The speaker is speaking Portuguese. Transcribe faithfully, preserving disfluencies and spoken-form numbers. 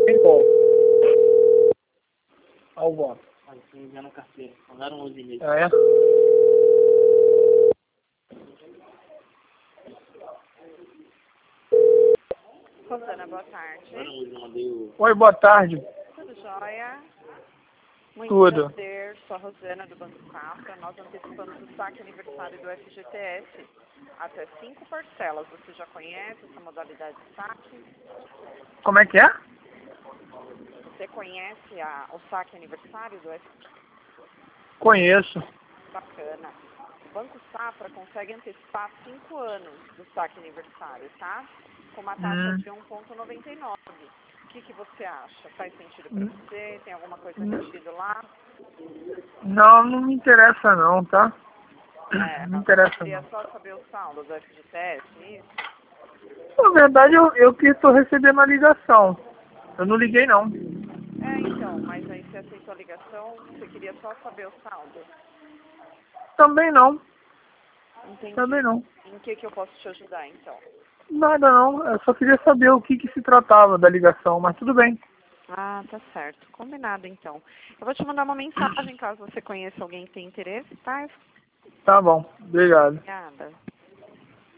Tem como. Olha o voto. Olha, estou enviando a carteira. Mandaram hoje e-mail. Ah, é? Rosana, boa tarde. Mandaram hoje, eu mandei o... Oi, boa tarde. Tudo jóia? Muito Tudo. prazer, sou a Rosana do Banco Safra. Nós antecipamos o saque aniversário do F G T S. Até cinco parcelas. Você já conhece essa modalidade de saque? Como é que é? Você conhece a, o saque aniversário do F G T S? Conheço. Bacana. O Banco Safra consegue antecipar cinco anos do saque aniversário, tá? Com uma taxa Hum. de um vírgula noventa e nove. O que, que você acha? Faz sentido para Hum. você? Tem alguma coisa Hum. mexida lá? Não, não me interessa não, tá? É, Não me você interessa queria não. só saber o saldo do F G T S, isso? Na verdade, eu, eu que estou recebendo a ligação. Eu não liguei não. É, então, mas aí você aceitou a ligação, você queria só saber o saldo. Também não. Entendi. Também não. Em que que eu posso te ajudar, então? Nada não. Eu só queria saber o que que se tratava da ligação, mas tudo bem. Ah, tá certo. Combinado, então. Eu vou te mandar uma mensagem caso você conheça alguém que tem interesse, tá? Tá bom. Obrigado. Obrigada.